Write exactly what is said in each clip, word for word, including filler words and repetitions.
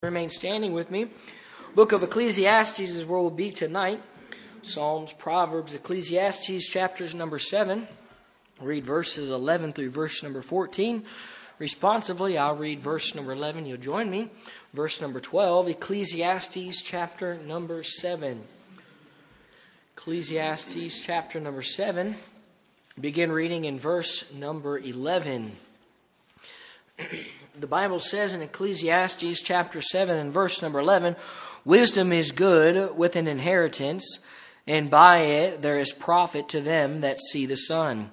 Remain standing with me. Book of Ecclesiastes is where we'll be tonight. Psalms, Proverbs, Ecclesiastes, chapters number seven. Read verses eleven through verse number fourteen. Responsively, I'll read verse number eleven. You'll join me. Verse number twelve, Ecclesiastes, chapter number seven. Ecclesiastes, chapter number seven. Begin reading in verse number eleven. The Bible says in Ecclesiastes chapter seven and verse number eleven, "Wisdom is good with an inheritance, and by it there is profit to them that see the sun.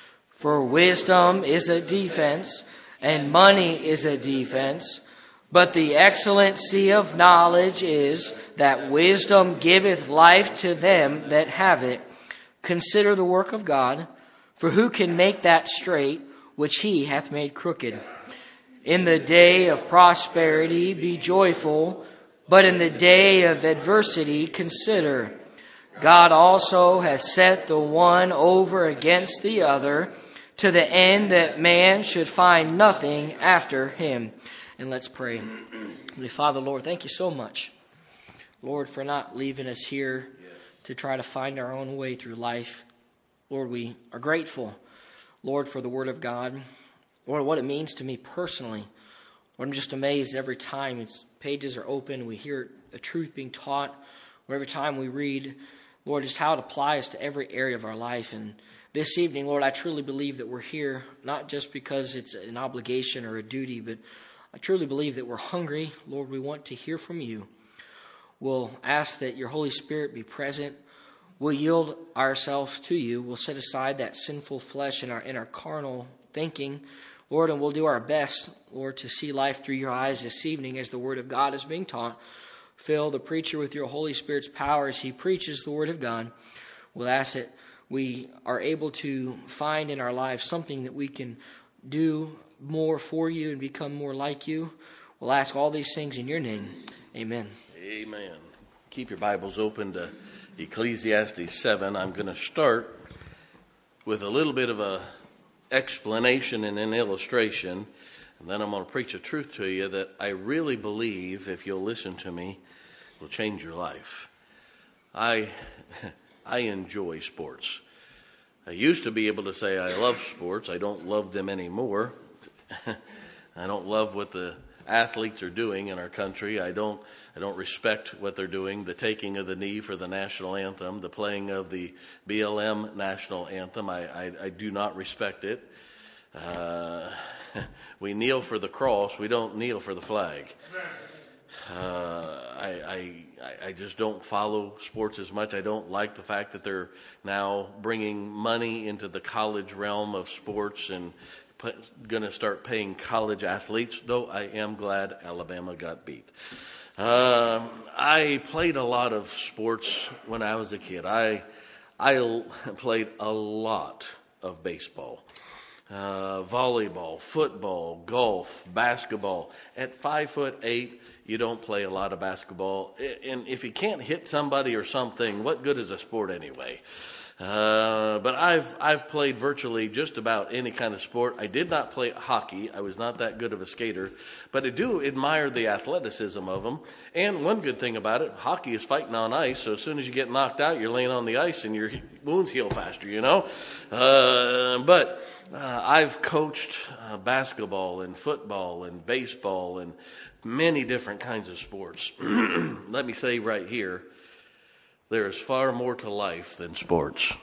For wisdom is a defense, and money is a defense. But the excellency of knowledge is that wisdom giveth life to them that have it. Consider the work of God, for who can make that straight which he hath made crooked? In the day of prosperity be joyful, but in the day of adversity consider. God also hath set the one over against the other, to the end that man should find nothing after him." And let's pray. Holy Father, Lord, thank you so much, Lord, for not leaving us here to try to find our own way through life. Lord, we are grateful, Lord, for the Word of God. Lord, what it means to me personally. Lord, I'm just amazed every time its pages are open, we hear a truth being taught, or every time we read, Lord, just how it applies to every area of our life. And this evening, Lord, I truly believe that we're here, not just because it's an obligation or a duty, but I truly believe that we're hungry. Lord, we want to hear from you. We'll ask that your Holy Spirit be present. We'll yield ourselves to you. We'll set aside that sinful flesh and our, and our carnal thinking, Lord, and we'll do our best, Lord, to see life through your eyes this evening as the Word of God is being taught. Fill the preacher with your Holy Spirit's power as he preaches the Word of God. We'll ask that we are able to find in our lives something that we can do more for you and become more like you. We'll ask all these things in your name. Amen. Amen. Keep your Bibles open to Ecclesiastes seven. I'm going to start with a little bit of a explanation and an illustration, and then I'm going to preach a truth to you that I really believe, if you'll listen to me, will change your life. I I enjoy sports. I used to be able to say I love sports. I don't love them anymore. I don't love what the athletes are doing in our country. I don't I don't respect what they're doing, the taking of the knee for the national anthem, the playing of the B L M national anthem. I, I, I do not respect it. Uh, we kneel for the cross. We don't kneel for the flag. Uh, I, I I just don't follow sports as much. I don't like the fact that they're now bringing money into the college realm of sports and going to start paying college athletes, though I am glad Alabama got beat. Uh, I played a lot of sports when I was a kid. I I played a lot of baseball, uh, volleyball, football, golf, basketball. At five foot eight, you don't play a lot of basketball. And if you can't hit somebody or something, what good is a sport anyway? Uh, but I've I've played virtually just about any kind of sport. I did not play hockey. I was not that good of a skater, but I do admire the athleticism of them. And one good thing about it, hockey is fighting on ice, so as soon as you get knocked out, you're laying on the ice and your wounds heal faster, you know. Uh, but uh, I've coached uh, basketball and football and baseball and many different kinds of sports. Let me say right here, there is far more to life than sports.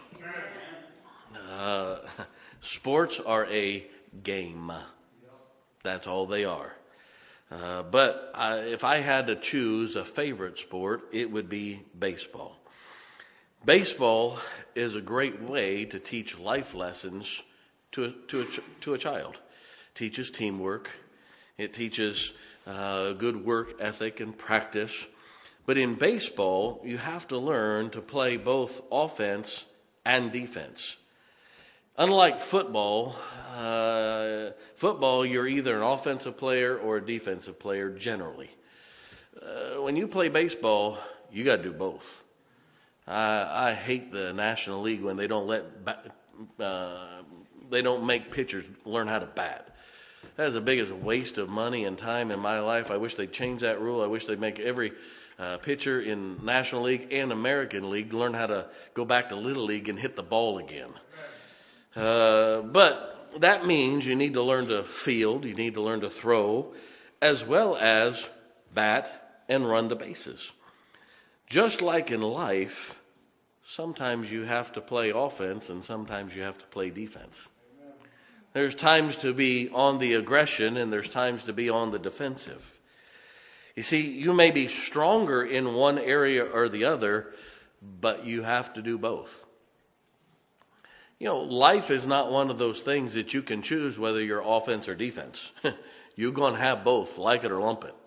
Uh, sports are a game. That's all they are. Uh, but I, if I had to choose a favorite sport, it would be baseball. Baseball is a great way to teach life lessons to a, to a, to a child. It teaches teamwork. It teaches uh, good work ethic and practice. But in baseball, you have to learn to play both offense and defense. Unlike football, uh, football, you're either an offensive player or a defensive player generally. Uh, when you play baseball, you got to do both. I, I hate the National League when they don't let uh, they don't make pitchers learn how to bat. That is the biggest waste of money and time in my life. I wish they'd change that rule. I wish they'd make every uh, pitcher in National League and American League learn how to go back to Little League and hit the ball again. Uh, but that means you need to learn to field, you need to learn to throw, as well as bat and run the bases. Just like in life, sometimes you have to play offense and sometimes you have to play defense. There's times to be on the aggression and there's times to be on the defensive. You see, you may be stronger in one area or the other, but you have to do both. You know, life is not one of those things that you can choose whether you're offense or defense. You're going to have both, like it or lump it.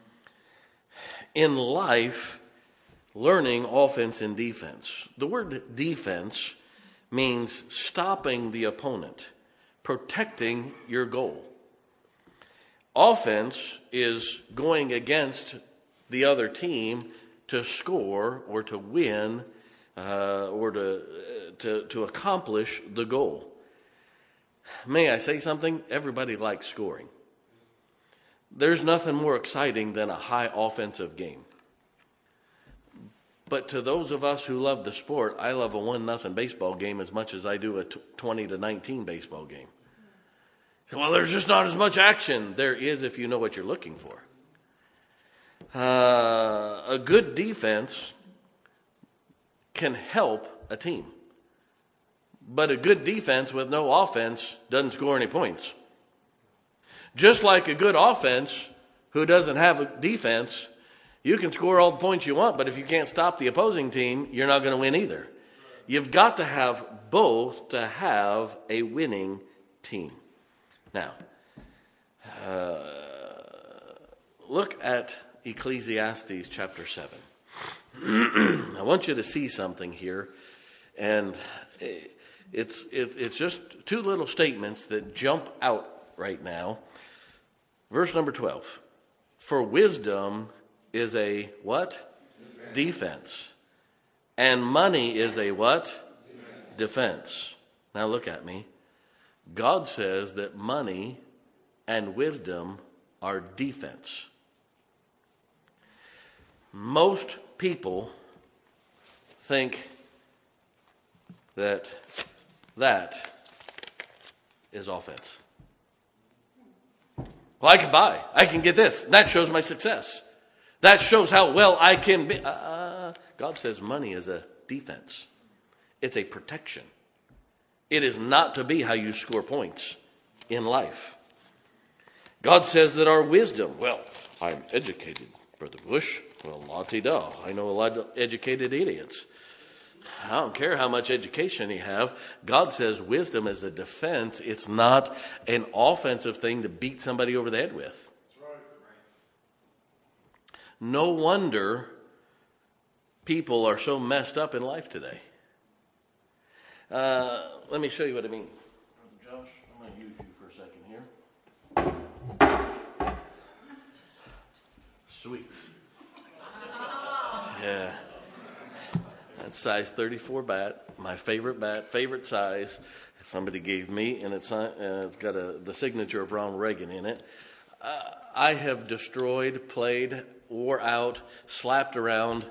In life, learning offense and defense. The word defense means stopping the opponent, protecting your goal. Offense is going against the other team to score or to win uh, or to, to, to accomplish the goal. May I say something? Everybody likes scoring. There's nothing more exciting than a high offensive game. But to those of us who love the sport, I love a one nothing baseball game as much as I do a twenty to nineteen baseball game. So, well, there's just not as much action. There is if you know what you're looking for. Uh, a good defense can help a team. But a good defense with no offense doesn't score any points. Just like a good offense who doesn't have a defense, you can score all the points you want, but if you can't stop the opposing team, you're not going to win either. You've got to have both to have a winning team. Now, uh, look at Ecclesiastes chapter seven. I want you to see something here, and it's it, it's just two little statements that jump out right now. Verse number twelve. For wisdom is a what? Defense. Defense. And money is a what? Defense. Defense. Now look at me. God says that money and wisdom are defense. Most people think that that is offense. Well, I can buy. I can get this. That shows my success. That shows how well I can be. Uh, God says money is a defense. It's a protection. It is not to be how you score points in life. God says that our wisdom, well, I'm educated, Brother Bush. Well, la-ti-da. I know a lot of educated idiots. I don't care how much education you have. God says wisdom is a defense. It's not an offensive thing to beat somebody over the head with. No wonder people are so messed up in life today. Uh, let me show you what I mean. Josh, I'm going to use you for a second here. Sweets. Yeah. That's size thirty-four bat, my favorite bat, favorite size. Somebody gave me, and it's uh, it's got a, the signature of Ronald Reagan in it. Uh, I have destroyed, played, wore out, slapped around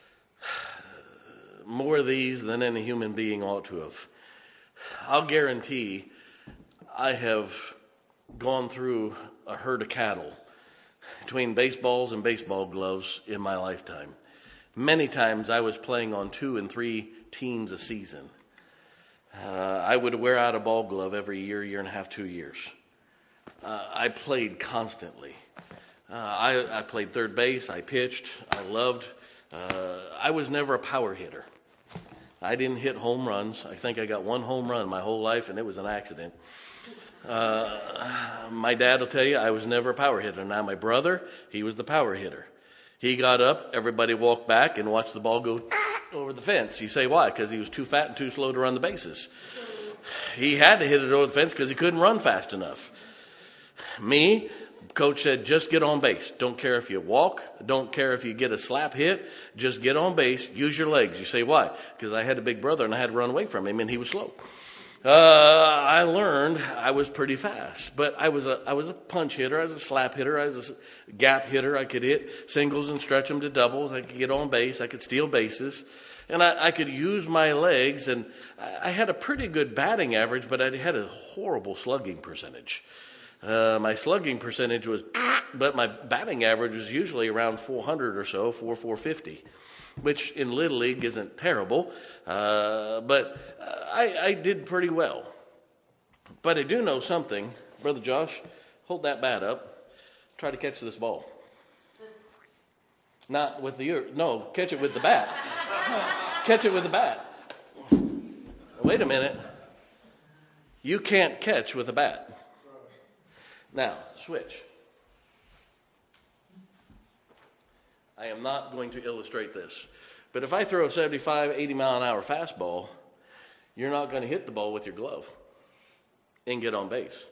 more of these than any human being ought to have. I'll guarantee I have gone through a herd of cattle between baseballs and baseball gloves in my lifetime. Many times I was playing on two and three teams a season. Uh, I would wear out a ball glove every year, year and a half, two years. Uh, I played constantly. Uh, I, I played third base. I pitched. I loved. Uh, I was never a power hitter. I didn't hit home runs. I think I got one home run my whole life, and it was an accident. Uh, my dad will tell you I was never a power hitter. Now my brother, he was the power hitter. He got up, everybody walked back and watched the ball go over the fence. You say why? Because he was too fat and too slow to run the bases. He had to hit it over the fence because he couldn't run fast enough. Me, coach said, just get on base. Don't care if you walk. Don't care if you get a slap hit. Just get on base. Use your legs. You say why? Because I had a big brother and I had to run away from him and he was slow. Uh, I learned I was pretty fast, but I was a I was a punch hitter, I was a slap hitter, I was a gap hitter. I could hit singles and stretch them to doubles. I could get on base. I could steal bases, and I, I could use my legs. And I, I had a pretty good batting average, but I had a horrible slugging percentage. Uh, my slugging percentage was, but my batting average was usually around four hundred or so, four four fifty. Which in Little League isn't terrible, uh, but I, I did pretty well. But I do know something. Brother Josh, hold that bat up. Try to catch this ball. Not with the, no, catch it with the bat. Catch it with the bat. Wait a minute. You can't catch with a bat. Now, switch. I am not going to illustrate this. But if I throw a seventy-five, eighty mile an hour fastball, you're not going to hit the ball with your glove and get on base.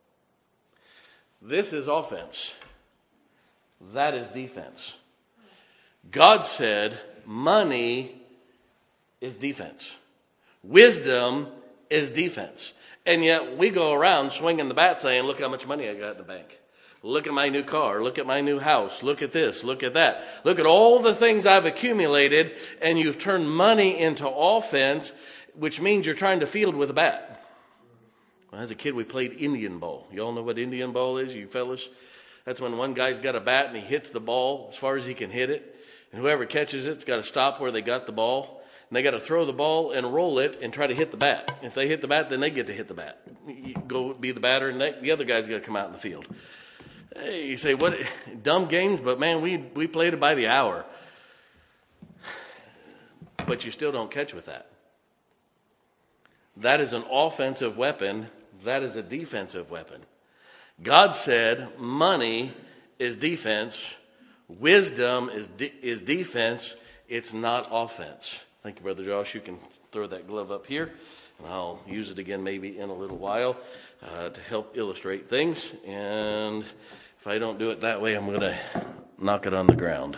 This is offense. That is defense. God said money is defense. Wisdom is defense. And yet we go around swinging the bat saying, look how much money I got in the bank. Look at my new car. Look at my new house. Look at this. Look at that. Look at all the things I've accumulated, and you've turned money into offense, which means you're trying to field with a bat. Well, as a kid, we played Indian ball. You all know what Indian ball is, you fellas? That's when one guy's got a bat and he hits the ball as far as he can hit it, and whoever catches it's got to stop where they got the ball, and they got to throw the ball and roll it and try to hit the bat. If they hit the bat, then they get to hit the bat. You go be the batter, and they, the other guy's got to come out in the field. Hey, you say, what dumb games, but man, we, we played it by the hour. But you still don't catch with that. That is an offensive weapon. That is a defensive weapon. God said money is defense. Wisdom is de- is defense. It's not offense. Thank you, Brother Josh. You can throw that glove up here. And I'll use it again maybe in a little while uh, to help illustrate things. And if I don't do it that way, I'm going to knock it on the ground.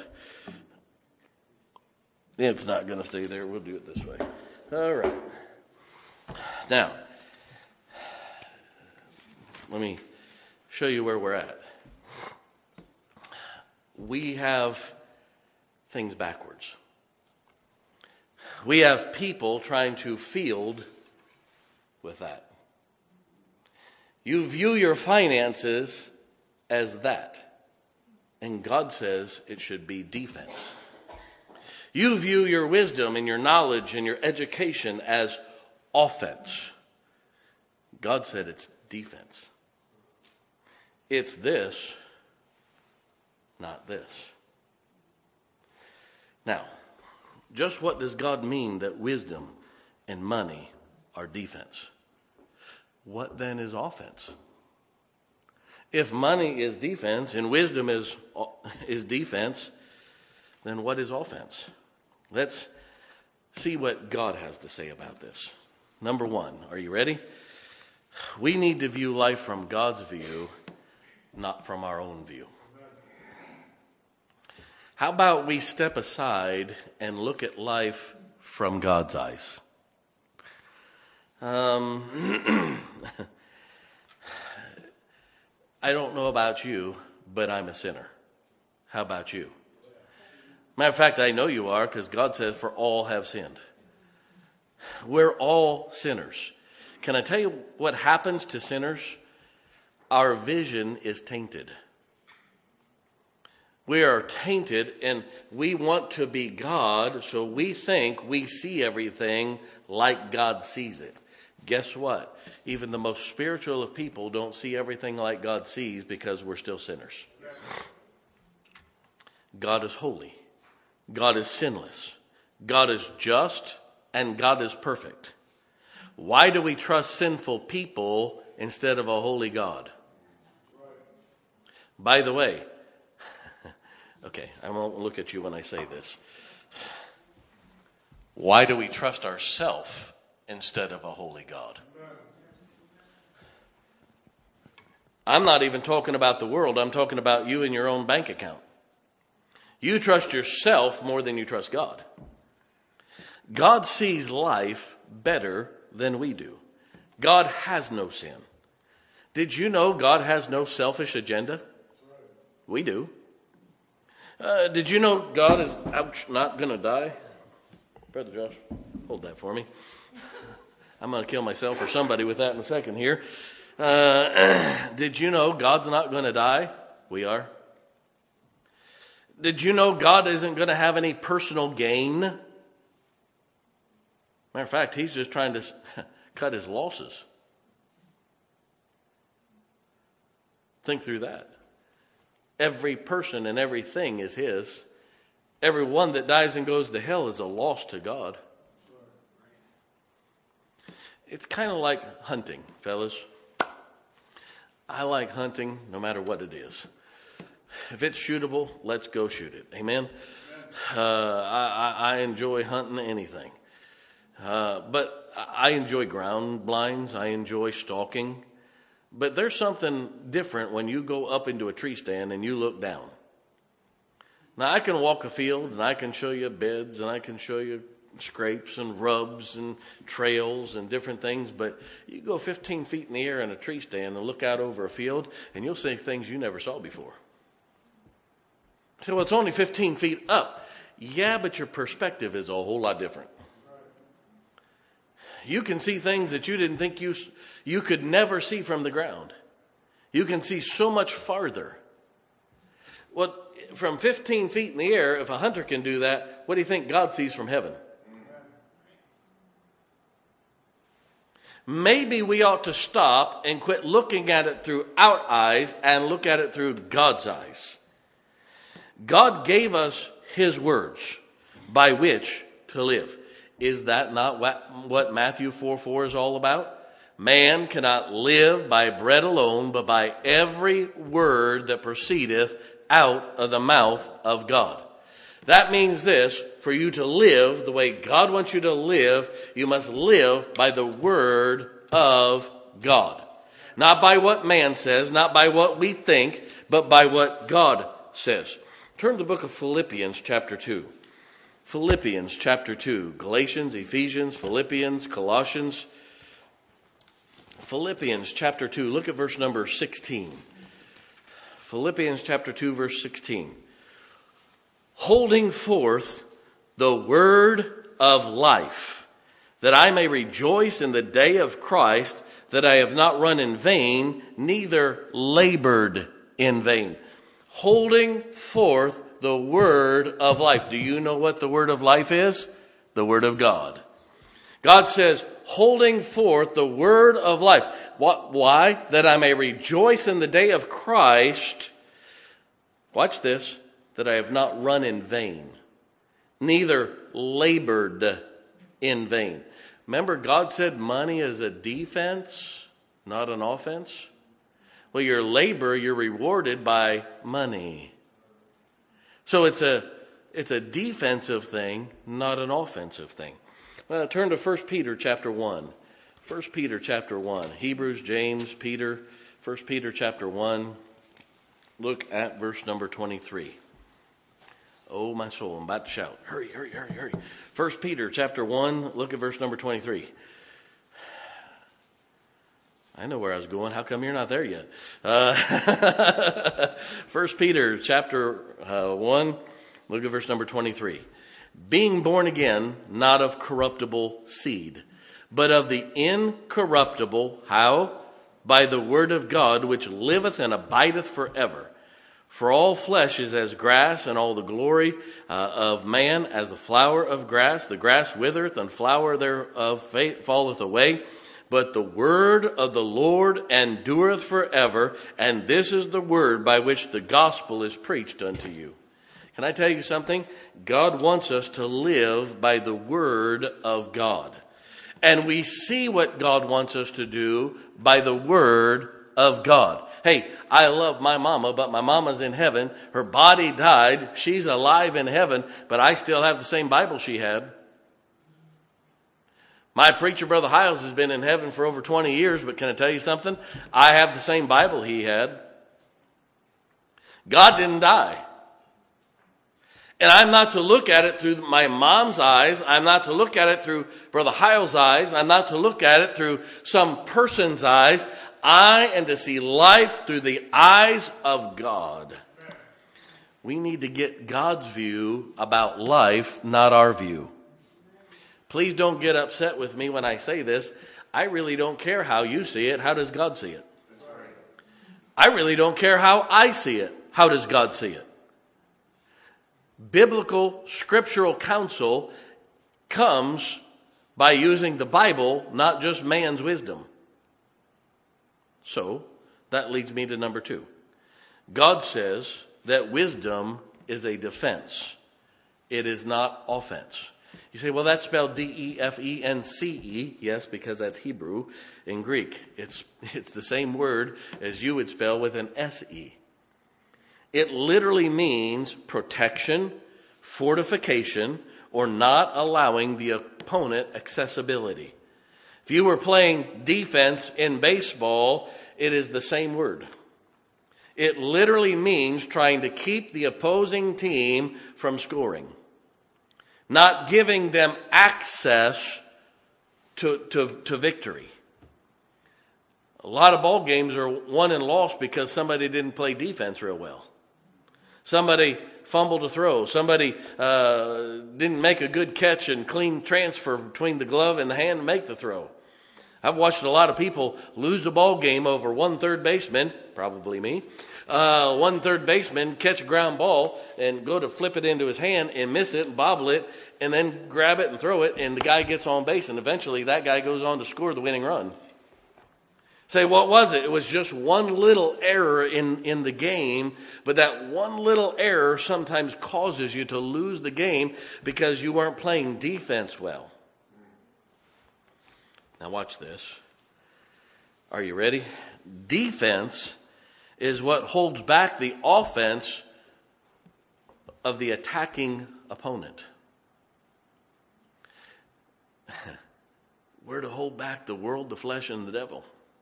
It's not going to stay there. We'll do it this way. All right. Now, let me show you where we're at. We have things backwards. We have people trying to field with that. You view your finances as that. And God says it should be defense. You view your wisdom and your knowledge and your education as offense. God said it's defense. It's this, not this. Now, just what does God mean that wisdom and money are defense? What then is offense? If money is defense and wisdom is, is defense, then what is offense? Let's see what God has to say about this. Number one, are you ready? We need to view life from God's view, not from our own view. How about we step aside and look at life from God's eyes? Um, I don't know about you, but I'm a sinner. How about you? Matter of fact, I know you are, because God says, for all have sinned. We're all sinners. Can I tell you what happens to sinners? Our vision is tainted. We are tainted, and we want to be God, so we think we see everything like God sees it. Guess what? Even the most spiritual of people don't see everything like God sees because we're still sinners. God is holy. God is sinless. God is just, and God is perfect. Why do we trust sinful people instead of a holy God? By the way, okay, I won't look at you when I say this. Why do we trust ourselves instead of a holy God? I'm not even talking about the world. I'm talking about you and your own bank account. You trust yourself more than you trust God. God sees life better than we do. God has no sin. Did you know God has no selfish agenda? We do. Uh, did you know God is, ouch, not going to die? Brother Josh, hold that for me. I'm going to kill myself or somebody with that in a second here. Uh, did you know God's not going to die? We are. Did you know God isn't going to have any personal gain? Matter of fact, he's just trying to cut his losses. Think through that. Every person and everything is his. Everyone that dies and goes to hell is a loss to God. It's kind of like hunting, fellas. I like hunting no matter what it is. If it's shootable, let's go shoot it. Amen? Uh, I, I enjoy hunting anything. Uh, but I enjoy ground blinds. I enjoy stalking. But there's something different when you go up into a tree stand and you look down. Now, I can walk a field and I can show you beds and I can show you scrapes and rubs and trails and different things, but you go fifteen feet in the air in a tree stand and look out over a field and you'll see things you never saw before. So it's only fifteen feet up. Yeah, but your perspective is a whole lot different. You can see things that you didn't think you you could never see from the ground. You can see so much farther. What from fifteen feet in the air, if a hunter can do that, what do you think God sees from heaven? Maybe we ought to stop and quit looking at it through our eyes and look at it through God's eyes. God gave us his words by which to live. Is that not what Matthew four four is all about? Man cannot live by bread alone, but by every word that proceedeth out of the mouth of God. That means this: for you to live the way God wants you to live, you must live by the word of God. Not by what man says, not by what we think, but by what God says. Turn to the book of Philippians chapter two. Philippians chapter two. Galatians, Ephesians, Philippians, Colossians. Philippians chapter two. Look at verse number sixteen. Philippians chapter two, verse sixteen. Holding forth the word of life, that I may rejoice in the day of Christ, that I have not run in vain, neither labored in vain. Holding forth the word of life. Do you know what the word of life is? The word of God. God says, holding forth the word of life. What, why? That I may rejoice in the day of Christ. Watch this. That I have not run in vain, neither labored in vain. Remember, God said money is a defense, not an offense. Well, your labor, you're rewarded by money. So it's a it's a defensive thing, not an offensive thing. Well, turn to First Peter chapter one. First Peter chapter one. Hebrews, James, Peter. First Peter chapter one. Look at verse number twenty-three. Oh, my soul, I'm about to shout. Hurry, hurry, hurry, hurry. First Peter chapter one, look at verse number twenty-three. I know where I was going. How come you're not there yet? Uh, First Peter chapter uh, one, look at verse number twenty-three. Being born again, not of corruptible seed, but of the incorruptible, how? By the word of God, which liveth and abideth forever. For all flesh is as grass, and all the glory uh, of man as the flower of grass. The grass withereth, and flower thereof falleth away. But the word of the Lord endureth forever, and this is the word by which the gospel is preached unto you. Can I tell you something? God wants us to live by the word of God. And we see what God wants us to do by the word of God. Hey, I love my mama, but my mama's in heaven. Her body died. She's alive in heaven, but I still have the same Bible she had. My preacher, Brother Hiles, has been in heaven for over twenty years, but can I tell you something? I have the same Bible he had. God didn't die. And I'm not to look at it through my mom's eyes. I'm not to look at it through Brother Heil's eyes. I'm not to look at it through some person's eyes. I am to see life through the eyes of God. We need to get God's view about life, not our view. Please don't get upset with me when I say this. I really don't care how you see it. How does God see it? I really don't care how I see it. How does God see it? Biblical, scriptural counsel comes by using the Bible, not just man's wisdom. So, that leads me to number two. God says that wisdom is a defense. It is not offense. You say, well, that's spelled D E F E N C E. Yes, because that's Hebrew. In Greek, it's, it's the same word as you would spell with an S E. It literally means protection, fortification, or not allowing the opponent accessibility. If you were playing defense in baseball, it is the same word. It literally means trying to keep the opposing team from scoring, not giving them access to, to, to victory. A lot of ball games are won and lost because somebody didn't play defense real well. Somebody fumbled a throw. Somebody uh, didn't make a good catch and clean transfer between the glove and the hand to make the throw. I've watched a lot of people lose a ball game over one third baseman, probably me, uh, one third baseman catch a ground ball and go to flip it into his hand and miss it and bobble it and then grab it and throw it, and the guy gets on base, and eventually that guy goes on to score the winning run. Say, what was it? It was just one little error in, in the game, but that one little error sometimes causes you to lose the game because you weren't playing defense well. Now watch this. Are you ready? Defense is what holds back the offense of the attacking opponent. We're to hold back the world, the flesh, and the devil.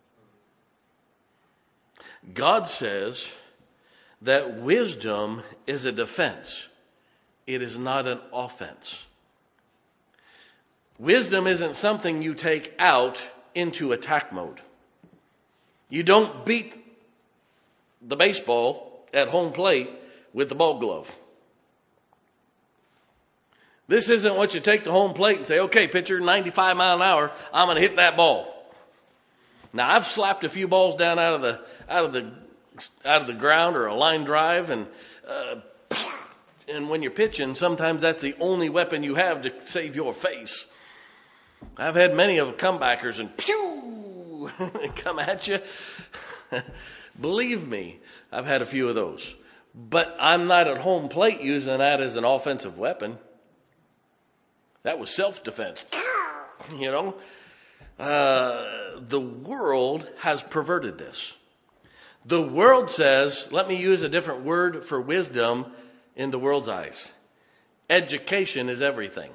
God says that wisdom is a defense. It is not an offense. Wisdom isn't something you take out into attack mode. You don't beat the baseball at home plate with the ball glove. This isn't what you take to home plate and say, okay, pitcher, ninety-five mile an hour, I'm going to hit that ball. Now, I've slapped a few balls down out of the out of the out of the ground or a line drive, and uh, and when you're pitching, sometimes that's the only weapon you have to save your face. I've had many of the comebackers, and pew, come at you. Believe me, I've had a few of those. But I'm not at home plate using that as an offensive weapon. That was self-defense, you know. Uh, the world has perverted this. The world says, let me use a different word for wisdom in the world's eyes. Education is everything.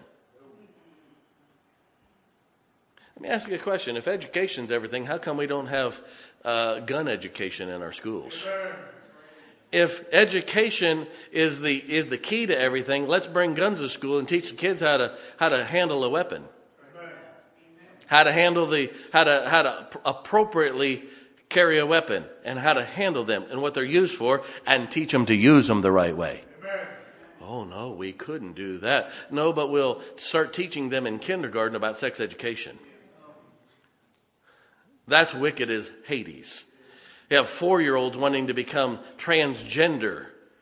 Let me ask you a question. If education is everything, how come we don't have uh, gun education in our schools? If education is the is the key to everything, let's bring guns to school and teach the kids how to how to handle a weapon. How to handle the how to how to appropriately carry a weapon and how to handle them and what they're used for, and teach them to use them the right way. Amen. Oh no, we couldn't do that. No, but we'll start teaching them in kindergarten about sex education. That's wicked as Hades. You have four-year-olds wanting to become transgender.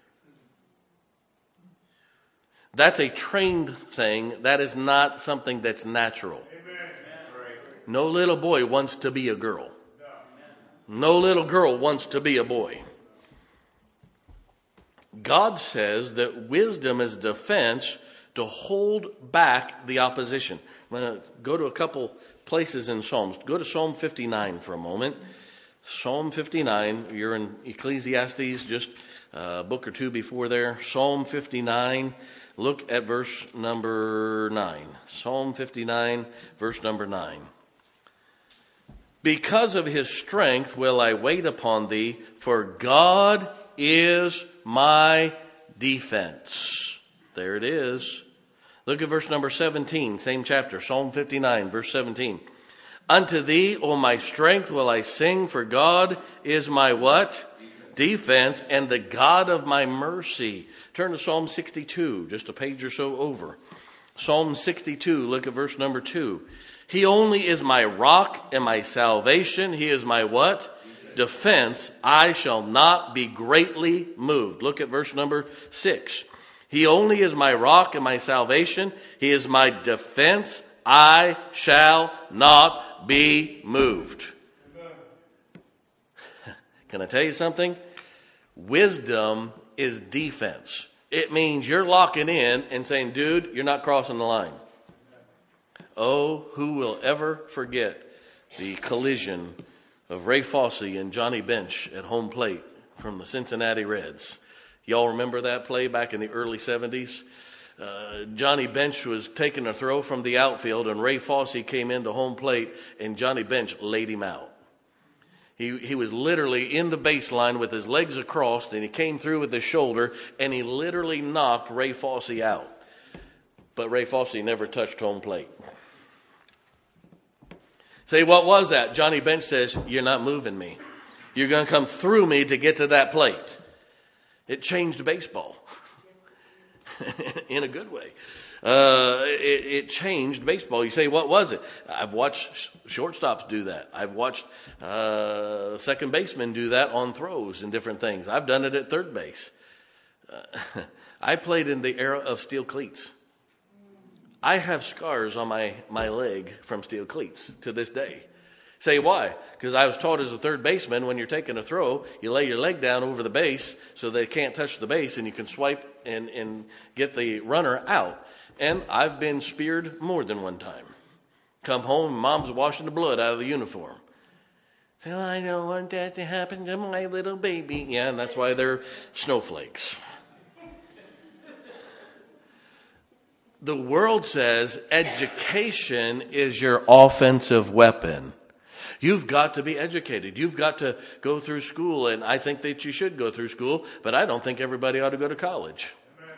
That's a trained thing. That is not something that's natural. No little boy wants to be a girl. No little girl wants to be a boy. God says that wisdom is defense to hold back the opposition. I'm going to go to a couple places in Psalms. Go to Psalm fifty-nine for a moment. Psalm fifty-nine, you're in Ecclesiastes, just a book or two before there. Psalm fifty-nine, look at verse number nine. Psalm fifty-nine, verse number nine. Because of his strength will I wait upon thee, for God is my defense. There it is. Look at verse number seventeen, same chapter, Psalm fifty-nine, verse seventeen. Unto thee, O my strength, will I sing, for God is my what? Defense, and the God of my mercy. Turn to Psalm sixty-two, just a page or so over. Psalm sixty-two, look at verse number two. He only is my rock and my salvation. He is my what? Defense. I shall not be greatly moved. Look at verse number six. He only is my rock and my salvation. He is my defense. I shall not be moved. Can I tell you something? Wisdom is defense. It means you're locking in and saying, dude, you're not crossing the line. Oh, who will ever forget the collision of Ray Fosse and Johnny Bench at home plate from the Cincinnati Reds? Y'all remember that play back in the early seventies? Uh, Johnny Bench was taking a throw from the outfield, and Ray Fosse came into home plate, and Johnny Bench laid him out. He he was literally in the baseline with his legs across, and he came through with his shoulder, and he literally knocked Ray Fosse out. But Ray Fosse never touched home plate. Say, what was that? Johnny Bench says, you're not moving me. You're going to come through me to get to that plate. It changed baseball in a good way. Uh, it, it changed baseball. You say, what was it? I've watched shortstops do that. I've watched uh, second basemen do that on throws and different things. I've done it at third base. Uh, I played in the era of steel cleats. I have scars on my, my leg from steel cleats to this day. Say why? Because I was taught as a third baseman, when you're taking a throw, you lay your leg down over the base so they can't touch the base, and you can swipe and, and get the runner out. And I've been speared more than one time. Come home, mom's washing the blood out of the uniform. Say, well, I don't want that to happen to my little baby. Yeah, and that's why they're snowflakes. The world says education is your offensive weapon. You've got to be educated. You've got to go through school, and I think that you should go through school, but I don't think everybody ought to go to college.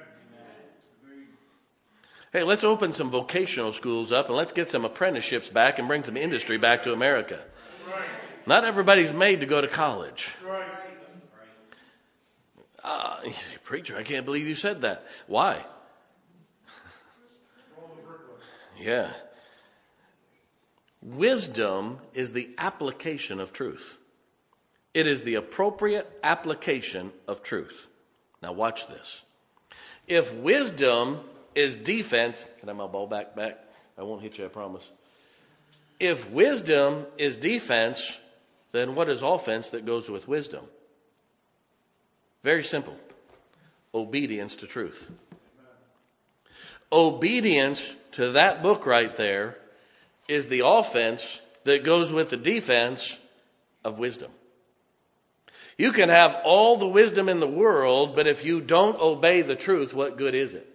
Hey, let's open some vocational schools up, and let's get some apprenticeships back and bring some industry back to America. Not everybody's made to go to college. Uh, preacher, I can't believe you said that. Why? Yeah. Wisdom is the application of truth. It is the appropriate application of truth. Now watch this. If wisdom is defense, can I have my ball back back? I won't hit you, I promise. If wisdom is defense, then what is offense that goes with wisdom? Very simple. Obedience to truth. Obedience to that book right there is the offense that goes with the defense of wisdom. You can have all the wisdom in the world, but if you don't obey the truth, what good is it?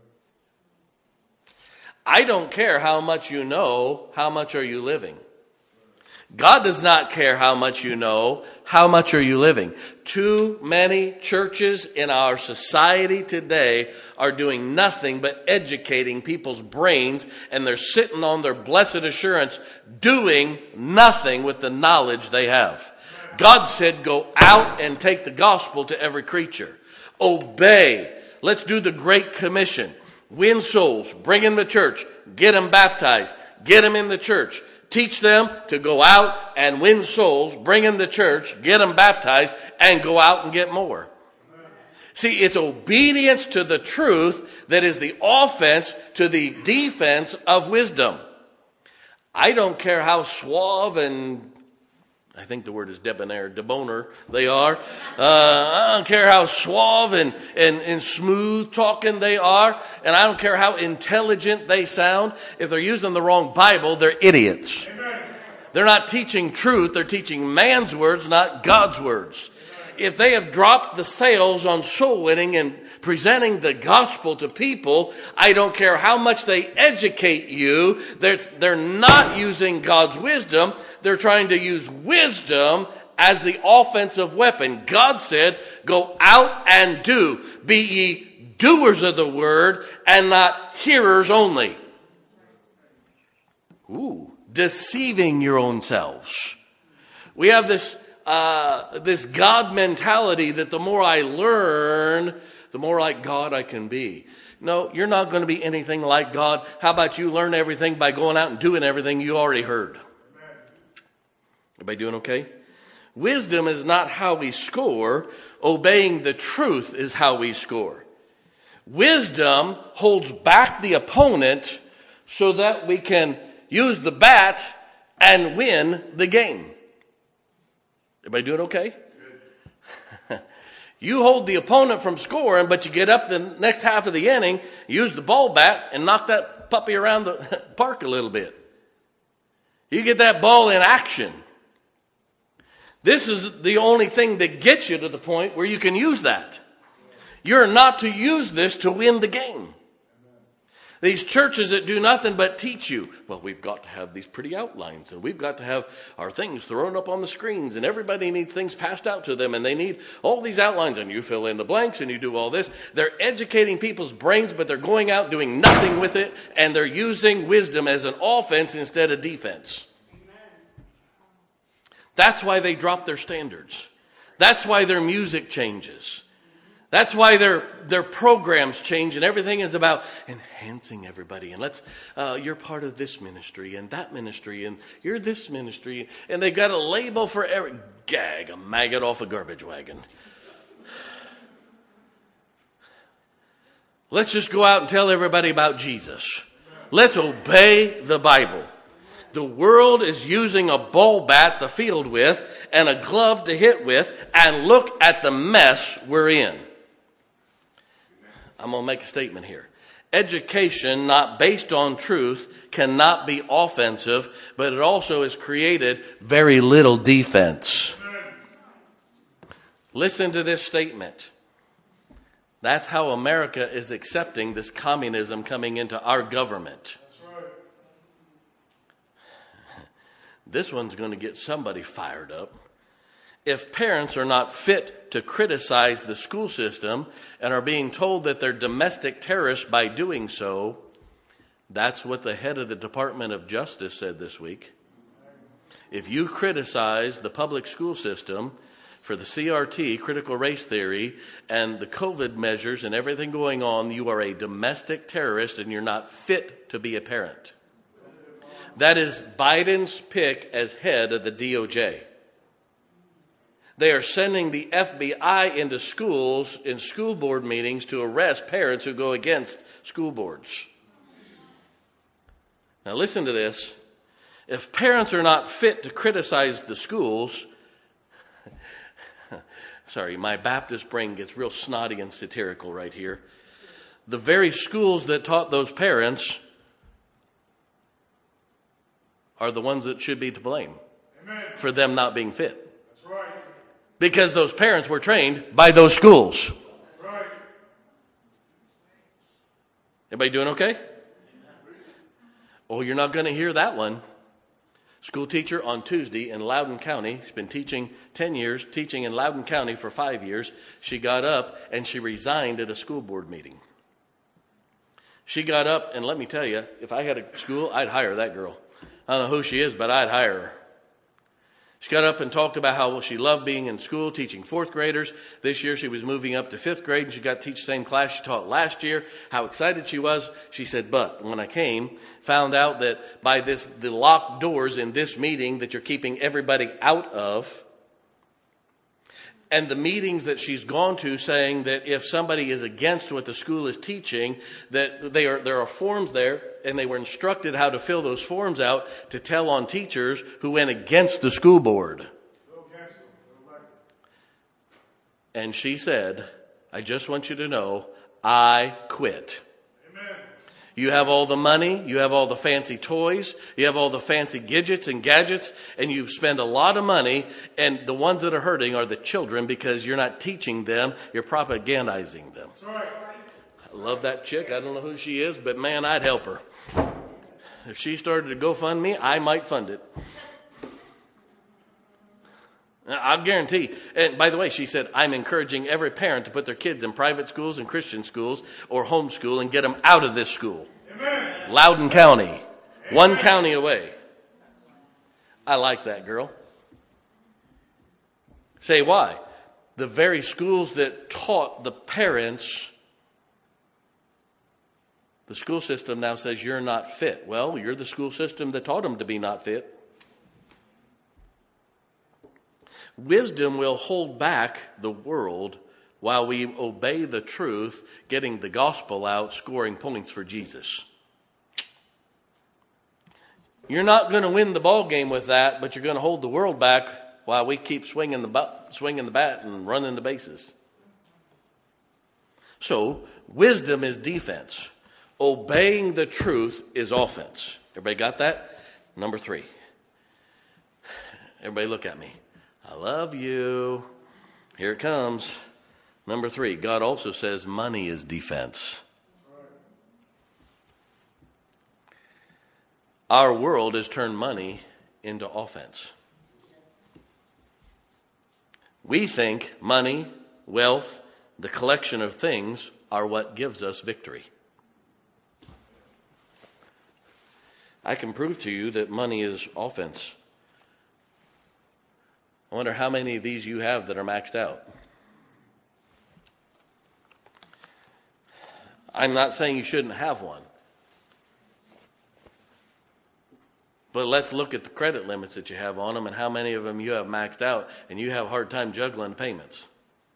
I don't care how much you know, how much are you living? God does not care how much you know, how much are you living? Too many churches in our society today are doing nothing but educating people's brains, and they're sitting on their blessed assurance doing nothing with the knowledge they have. God said, go out and take the gospel to every creature. Obey. Let's do the Great Commission. Win souls, bring them to church, get them baptized, get them in the church. Teach them to go out and win souls, bring them to church, get them baptized, and go out and get more. See, it's obedience to the truth that is the offense to the defense of wisdom. I don't care how suave and, I think the word is debonair, debonair they are. Uh, I don't care how suave and, and, and smooth talking they are. And I don't care how intelligent they sound. If they're using the wrong Bible, they're idiots. Amen. They're not teaching truth. They're teaching man's words, not God's words. If they have dropped the sails on soul winning and presenting the gospel to people, I don't care how much they educate you, they're, they're not using God's wisdom. They're trying to use wisdom as the offensive weapon. God said, go out and do. Be ye doers of the word and not hearers only. Ooh, deceiving your own selves. We have this uh, this God mentality that the more I learn, the more like God I can be. No, you're not going to be anything like God. How about you learn everything by going out and doing everything you already heard? Everybody doing okay? Wisdom is not how we score. Obeying the truth is how we score. Wisdom holds back the opponent so that we can use the bat and win the game. Everybody doing okay? You hold the opponent from scoring, but you get up the next half of the inning, use the ball bat, and knock that puppy around the park a little bit. You get that ball in action. This is the only thing that gets you to the point where you can use that. You're not to use this to win the game. These churches that do nothing but teach you, well, we've got to have these pretty outlines, and we've got to have our things thrown up on the screens, and everybody needs things passed out to them, and they need all these outlines, and you fill in the blanks, and you do all this. They're educating people's brains, but they're going out doing nothing with it, and they're using wisdom as an offense instead of defense. That's why they drop their standards. That's why their music changes. That's why their their programs change, and everything is about enhancing everybody. And let's, uh, you're part of this ministry and that ministry, and you're this ministry. And they got a label for every gag, a maggot off a garbage wagon. Let's just go out and tell everybody about Jesus. Let's obey the Bible. The world is using a ball bat to field with and a glove to hit with, and look at the mess we're in. I'm going to make a statement here. Education not based on truth cannot be offensive, but it also has created very little defense. Listen to this statement. That's how America is accepting this communism coming into our government. This one's going to get somebody fired up. If parents are not fit to criticize the school system and are being told that they're domestic terrorists by doing so, that's what the head of the Department of Justice said this week. If you criticize the public school system for the C R T, critical race theory, and the COVID measures and everything going on, you are a domestic terrorist and you're not fit to be a parent. That is Biden's pick as head of the D O J. They are sending the F B I into schools in school board meetings to arrest parents who go against school boards. Now listen to this. If parents are not fit to criticize the schools, sorry, my Baptist brain gets real snotty and satirical right here. The very schools that taught those parents are the ones that should be to blame. Amen. For them not being fit. That's right. Because those parents were trained by those schools. That's right. Everybody doing okay? Amen. Oh, you're not going to hear that one. School teacher on Tuesday in Loudoun County. She's been teaching ten years, teaching in Loudoun County for five years. She got up and she resigned at a school board meeting. She got up, and let me tell you, if I had a school, I'd hire that girl. I don't know who she is, but I'd hire her. She got up and talked about how she loved being in school, teaching fourth graders. This year she was moving up to fifth grade, and she got to teach the same class she taught last year. How excited she was. She said, but when I came, found out that by this the locked doors in this meeting that you're keeping everybody out of, and the meetings that she's gone to saying that if somebody is against what the school is teaching, that they are there are forms there, and they were instructed how to fill those forms out to tell on teachers who went against the school board. And she said, I just want you to know, I quit. You have all the money, you have all the fancy toys, you have all the fancy gadgets and gadgets, and you spend a lot of money, and the ones that are hurting are the children because you're not teaching them, you're propagandizing them. That's right. I love that chick. I don't know who she is, but man, I'd help her. If she started to GoFundMe, I might fund it. I'll guarantee. And by the way, she said, I'm encouraging every parent to put their kids in private schools and Christian schools or homeschool and get them out of this school. Amen. Loudoun County. Amen. One county away. I like that girl. Say why? The very schools that taught the parents, the school system now says you're not fit. Well, you're the school system that taught them to be not fit. Wisdom will hold back the world while we obey the truth, getting the gospel out, scoring points for Jesus. You're not going to win the ball game with that, but you're going to hold the world back while we keep swinging the bat, swinging the bat and running the bases. So, wisdom is defense. Obeying the truth is offense. Everybody got that? Number three. Everybody look at me. I love you. Here it comes. Number three, God also says money is defense. Our world has turned money into offense. We think money, wealth, the collection of things are what gives us victory. I can prove to you that money is offense. I wonder how many of these you have that are maxed out. I'm not saying you shouldn't have one. But let's look at the credit limits that you have on them and how many of them you have maxed out and you have a hard time juggling payments.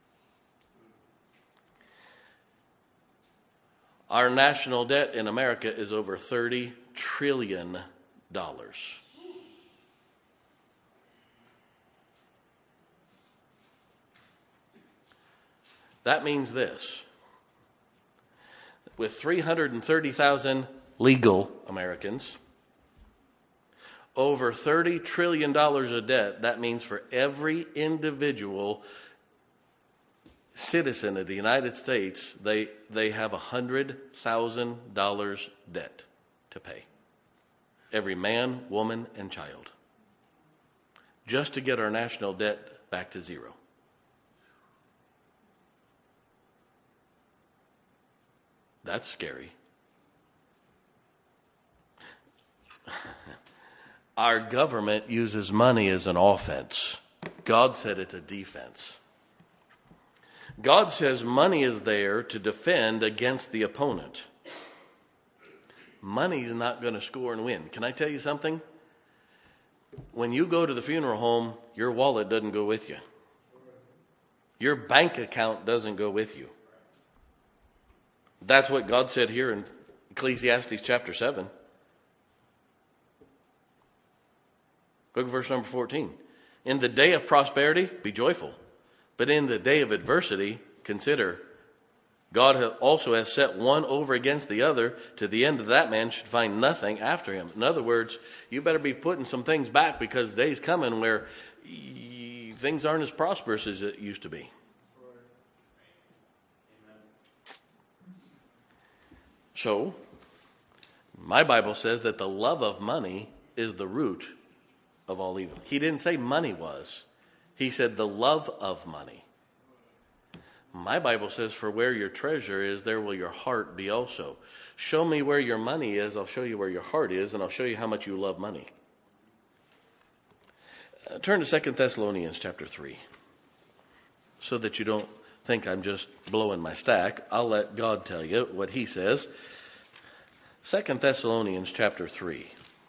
Our national debt in America is over thirty trillion dollars. That means this. With three hundred thirty thousand legal Americans, over thirty trillion dollars of debt, that means for every individual citizen of the United States, they, they have one hundred thousand dollars debt to pay. Every man, woman, and child. Just to get our national debt back to zero. That's scary. Our government uses money as an offense. God said it's a defense. God says money is there to defend against the opponent. Money is not going to score and win. Can I tell you something? When you go to the funeral home, your wallet doesn't go with you. Your bank account doesn't go with you. That's what God said here in Ecclesiastes chapter seven. Look at verse number fourteen. In the day of prosperity, be joyful. But in the day of adversity, consider, God also has set one over against the other, to the end that that man should find nothing after him. In other words, you better be putting some things back because the day's coming where y- things aren't as prosperous as it used to be. So, my Bible says that the love of money is the root of all evil. He didn't say money was. He said the love of money. My Bible says, for where your treasure is, there will your heart be also. Show me where your money is, I'll show you where your heart is, and I'll show you how much you love money. Uh, turn to Second Thessalonians chapter three. So that you don't think I'm just blowing my stack. I'll let God tell you what he says. Second Thessalonians chapter three.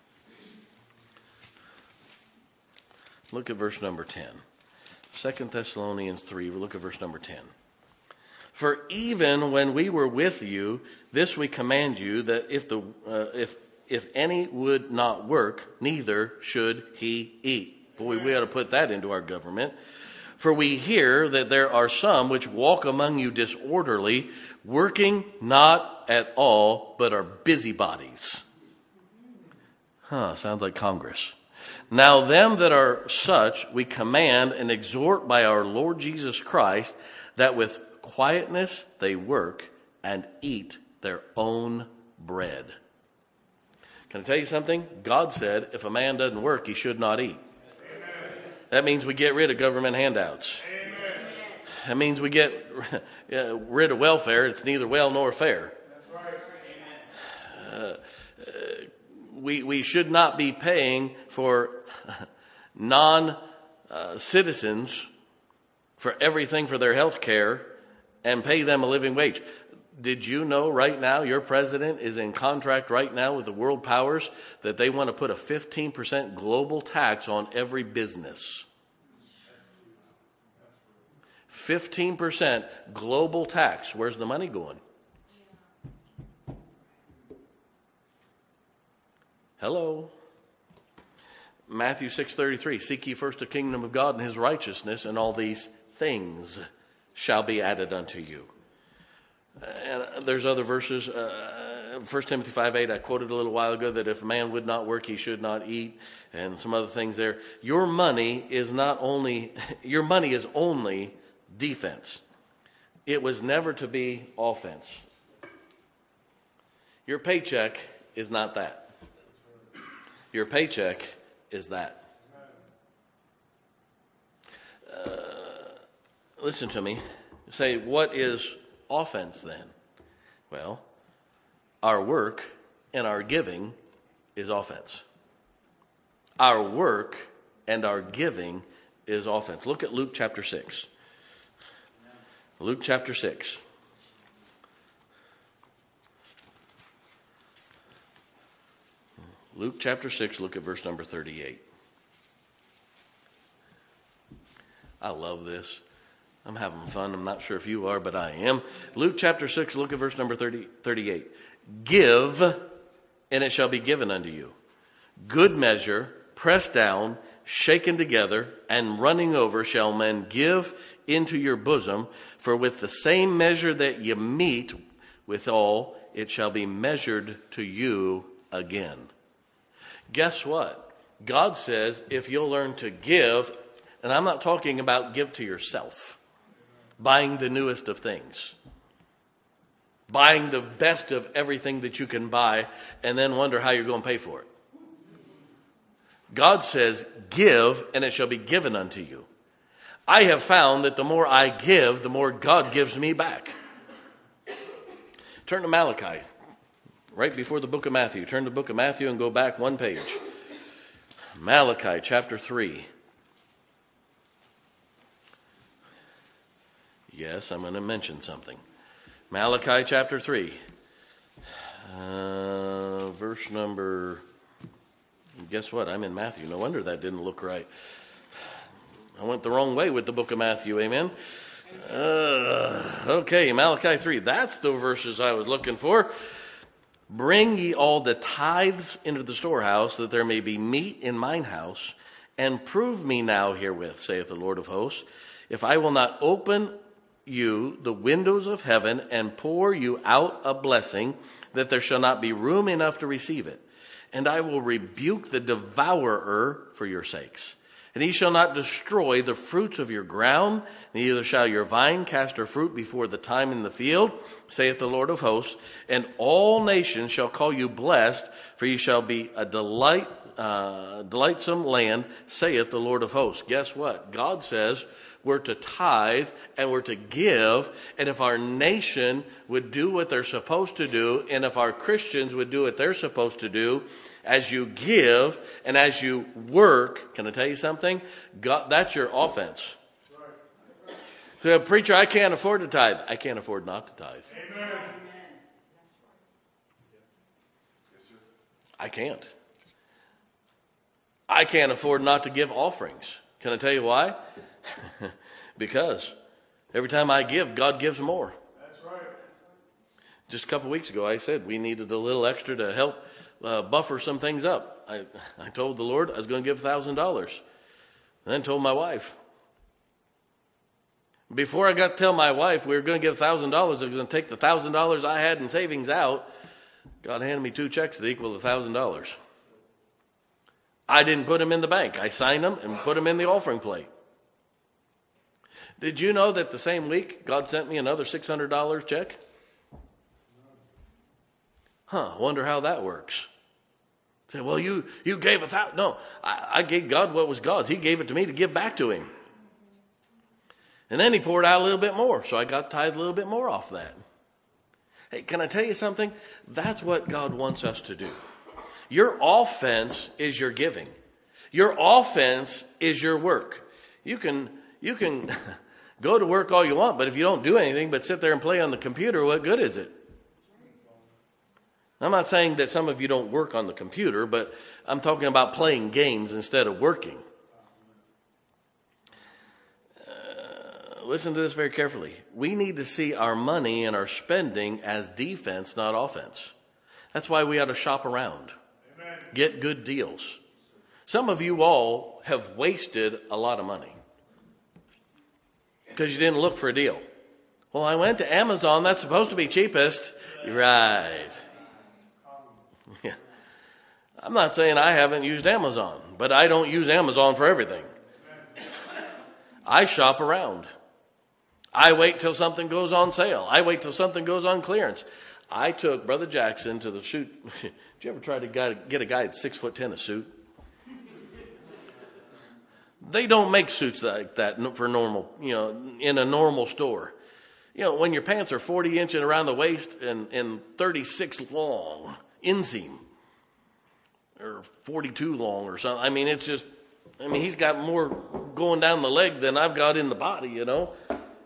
Look at verse number ten. Second Thessalonians three, we'll look at verse number ten. For even when we were with you, this we command you, that if the uh, if if any would not work, neither should he eat. Boy, we ought to put that into our government. For we hear that there are some which walk among you disorderly, working not at all, but are busybodies. Huh, sounds like Congress. Now them that are such we command and exhort by our Lord Jesus Christ, that with quietness they work and eat their own bread. Can I tell you something? God said if a man doesn't work, he should not eat. Amen. That means we get rid of government handouts. Amen. That means we get uh, rid of welfare. It's neither well nor fair. That's right. Uh, uh, we, we should not be paying for non-citizens uh, for everything for their health care and pay them a living wage. Did you know right now your president is in contract right now with the world powers that they want to put a fifteen percent global tax on every business? fifteen percent global tax. Where's the money going? Hello. Matthew six thirty-three, seek ye first the kingdom of God and his righteousness, and all these things shall be added unto you. And there's other verses, uh, First Timothy five eight, I quoted a little while ago, that if a man would not work, he should not eat, and some other things there. Your money is not only, your money is only defense. It was never to be offense. Your paycheck is not that. Your paycheck is that. Uh, listen to me. Say, what is offense then? Well, our work and our giving is offense. Our work and our giving is offense. Look at Luke chapter six. Luke chapter six. Luke chapter six, look at verse number thirty-eight. I love this. I'm having fun. I'm not sure if you are, but I am. Luke chapter six, look at verse number thirty, thirty-eight. Give, and it shall be given unto you. Good measure, pressed down, shaken together, and running over shall men give into your bosom. For with the same measure that ye meet withal, it shall be measured to you again. Guess what? God says if you'll learn to give, and I'm not talking about give to yourself, buying the newest of things, buying the best of everything that you can buy, and then wonder how you're going to pay for it. God says, give, and it shall be given unto you. I have found that the more I give, the more God gives me back. Turn to Malachi, right before the book of Matthew. Turn to the book of Matthew and go back one page. Malachi chapter three. Yes, I'm going to mention something. Malachi chapter three. Uh, verse number... Guess what? I'm in Matthew. No wonder that didn't look right. I went the wrong way with the book of Matthew. Amen? Uh, okay, Malachi three. That's the verses I was looking for. Bring ye all the tithes into the storehouse, that there may be meat in mine house, and prove me now herewith, saith the Lord of hosts, if I will not open you the windows of heaven and pour you out a blessing, that there shall not be room enough to receive it. And I will rebuke the devourer for your sakes. And he shall not destroy the fruits of your ground, neither shall your vine cast her fruit before the time in the field, saith the Lord of hosts. And all nations shall call you blessed, for you shall be a delight, uh, delightsome land, saith the Lord of hosts. Guess what? God says we're to tithe and we're to give. And if our nation would do what they're supposed to do, and if our Christians would do what they're supposed to do, as you give and as you work, can I tell you something? God, that's your offense. So, preacher, I can't afford to tithe. I can't afford not to tithe. Amen. I can't. I can't afford not to give offerings. Can I tell you why? Because every time I give, God gives more. That's right. Just a couple weeks ago, I said we needed a little extra to help uh, buffer some things up. I, I told the Lord I was going to give one thousand dollars. And then told my wife. Before I got to tell my wife we were going to give one thousand dollars, I was going to take the one thousand dollars I had in savings out. God handed me two checks that equal one thousand dollars. I didn't put them in the bank. I signed them and put them in the offering plate. Did you know that the same week God sent me another six hundred dollars check? Huh, wonder how that works. Say, well, you, you gave a thousand. No, I, I gave God what was God's. He gave it to me to give back to him. And then he poured out a little bit more. So I got tithed a little bit more off that. Hey, can I tell you something? That's what God wants us to do. Your offense is your giving. Your offense is your work. You can, you can go to work all you want, but if you don't do anything but sit there and play on the computer, what good is it? I'm not saying that some of you don't work on the computer, but I'm talking about playing games instead of working. Uh, listen to this very carefully. We need to see our money and our spending as defense, not offense. That's why we ought to shop around. Amen. Get good deals. Some of you all have wasted a lot of money because you didn't look for a deal. Well, I went to Amazon. That's supposed to be cheapest. Right. Yeah. I'm not saying I haven't used Amazon, but I don't use Amazon for everything. I shop around. I wait till something goes on sale. I wait till something goes on clearance. I took Brother Jackson to the suit. Did you ever try to get a guy at six foot ten a suit? They don't make suits like that for normal, you know, in a normal store. You know, when your pants are forty inches around the waist and, and thirty-six long, inseam, or forty-two long or something. I mean, it's just, I mean, he's got more going down the leg than I've got in the body, you know.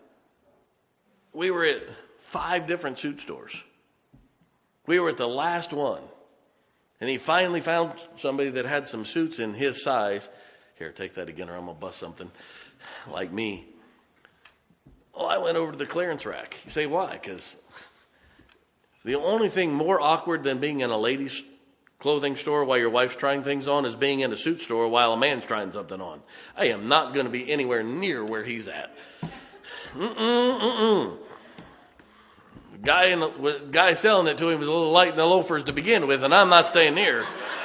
We were at five different suit stores. We were at the last one. And he finally found somebody that had some suits in his size. Here, take that again or I'm going to bust something like me. Well, I went over to the clearance rack. You say, why? Because the only thing more awkward than being in a ladies' clothing store while your wife's trying things on is being in a suit store while a man's trying something on. I am not going to be anywhere near where he's at. Mm-mm, mm-mm. The guy, in the guy selling it to him was a little light in the loafers to begin with, and I'm not staying near.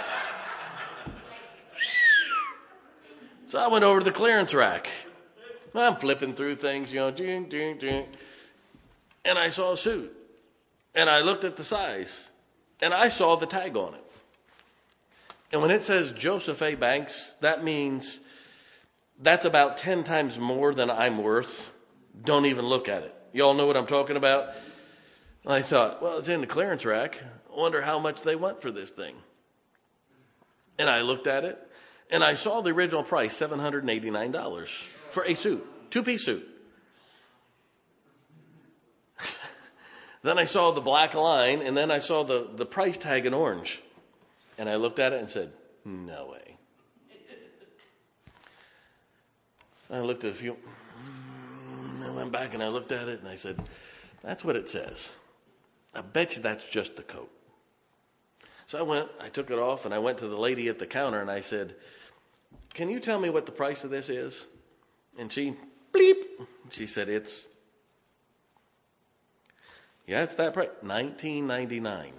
So I went over to the clearance rack. I'm flipping through things, you know, ding, ding, ding. And I saw a suit. And I looked at the size. And I saw the tag on it. And when it says Joseph A. Banks, that means that's about ten times more than I'm worth. Don't even look at it. Y'all know what I'm talking about? I thought, well, it's in the clearance rack. I wonder how much they want for this thing. And I looked at it. And I saw the original price, seven hundred eighty-nine dollars for a suit, two-piece suit. Then I saw the black line, and then I saw the, the price tag in orange. And I looked at it and said, no way. I looked at a few. I went back and I looked at it, and I said, that's what it says. I bet you that's just the coat. So I went, I took it off, and I went to the lady at the counter, and I said, can you tell me what the price of this is? And she, bleep, she said, it's, yeah, it's that price, nineteen ninety-nine.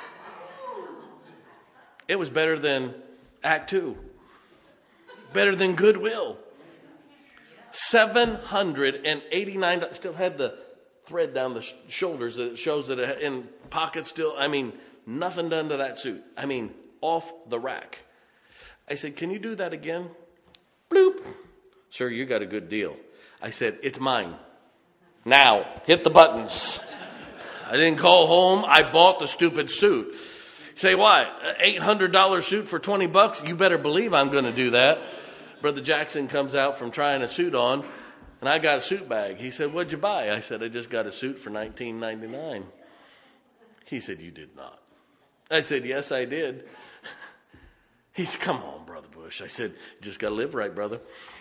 It was better than Act Two. Better than Goodwill. seven hundred eighty-nine dollars. Still had the thread down the shoulders that shows that it in pockets still. I mean, nothing done to that suit. I mean, off the rack. I said, can you do that again? Bloop. Sir, you got a good deal. I said, it's mine. Now, hit the buttons. I didn't call home. I bought the stupid suit. You say, why? eight hundred dollars suit for twenty bucks? You better believe I'm going to do that. Brother Jackson comes out from trying a suit on, and I got a suit bag. He said, what'd you buy? I said, I just got a suit for nineteen ninety-nine. He said, you did not. I said, yes, I did. He said, come on, Brother Bush. I said, you just got to live right, brother.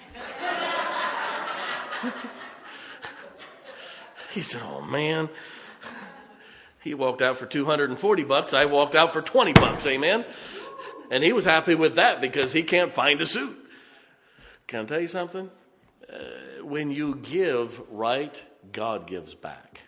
He said, oh, man. He walked out for two hundred forty bucks. I walked out for twenty bucks, amen? And he was happy with that because he can't find a suit. Can I tell you something? Uh, when you give right, God gives back.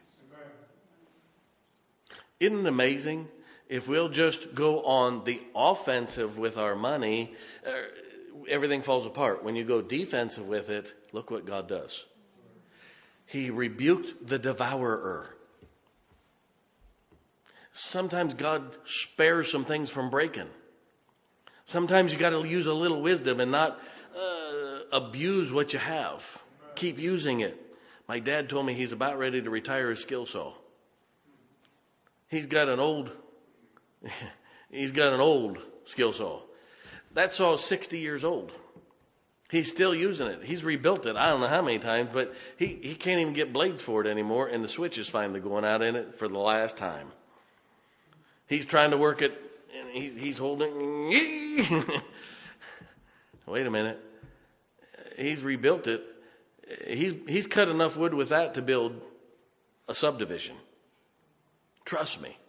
Isn't it amazing? If we'll just go on the offensive with our money, uh, everything falls apart. When you go defensive with it, look what God does. He rebuked the devourer. Sometimes God spares some things from breaking. Sometimes you got to use a little wisdom and not uh, abuse what you have. Keep using it. My dad told me he's about ready to retire his skill saw. He's got an old, he's got an old skill saw. That saw is sixty years old. He's still using it. He's rebuilt it. I don't know how many times, but he, he can't even get blades for it anymore, and the switch is finally going out in it for the last time. He's trying to work it, and he's, he's holding it. Wait a minute. He's rebuilt it. He's, he's cut enough wood with that to build a subdivision. Trust me.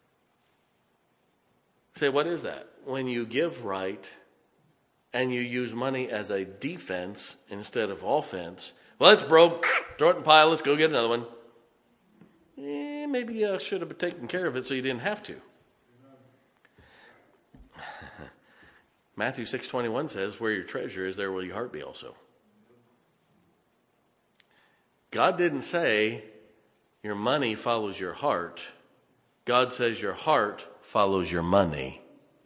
Say, what is that? When you give right and you use money as a defense instead of offense. Well, it's broke. Throw it in the pile. Let's go get another one. Eh, maybe you should have taken care of it so you didn't have to. Matthew six twenty-one says, where your treasure is, there will your heart be also. God didn't say your money follows your heart. God says your heart follows your money.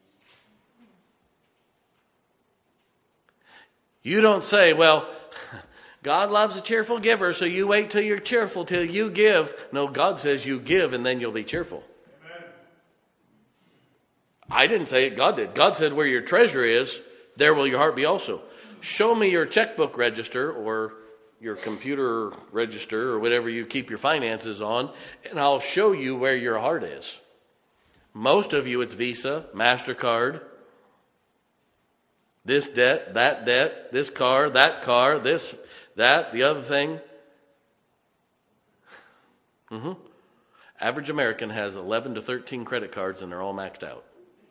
You don't say, well, God loves a cheerful giver, so you wait till you're cheerful till you give. No, God says you give and then you'll be cheerful. Amen. I didn't say it, God did. God said where your treasure is, there will your heart be also. Show me your checkbook register or your computer register or whatever you keep your finances on, and I'll show you where your heart is. Most of you, it's Visa, MasterCard, this debt, that debt, this car, that car, this, that, the other thing. Mm-hmm. Average American has eleven to thirteen credit cards, and they're all maxed out.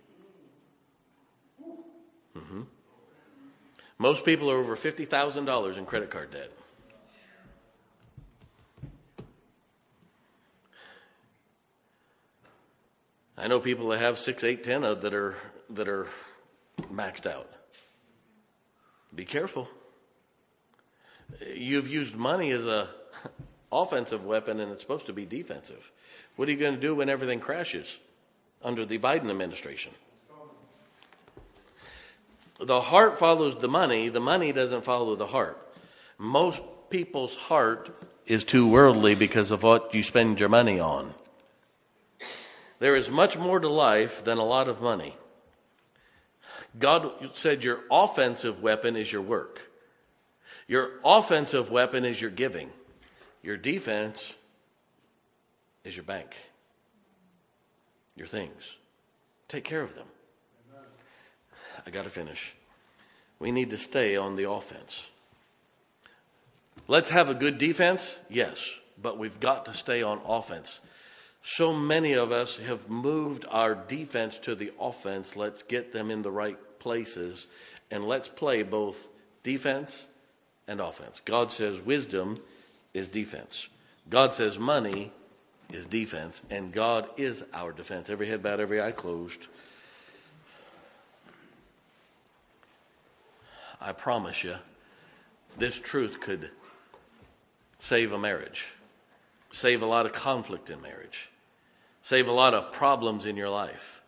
Mm-hmm. Most people are over fifty thousand dollars in credit card debt. I know people that have six, eight, ten that are that are maxed out. Be careful. You've used money as a offensive weapon, and it's supposed to be defensive. What are you going to do when everything crashes under the Biden administration? The heart follows the money. The money doesn't follow the heart. Most people's heart is too worldly because of what you spend your money on. There is much more to life than a lot of money. God said your offensive weapon is your work. Your offensive weapon is your giving. Your defense is your bank. Your things. Take care of them. I got to finish. We need to stay on the offense. Let's have a good defense, yes, but we've got to stay on offense. So many of us have moved our defense to the offense. Let's get them in the right places, and let's play both defense and offense. God says wisdom is defense. God says money is defense, and God is our defense. Every head bowed, every eye closed. I promise you, this truth could save a marriage, save a lot of conflict in marriage, save a lot of problems in your life.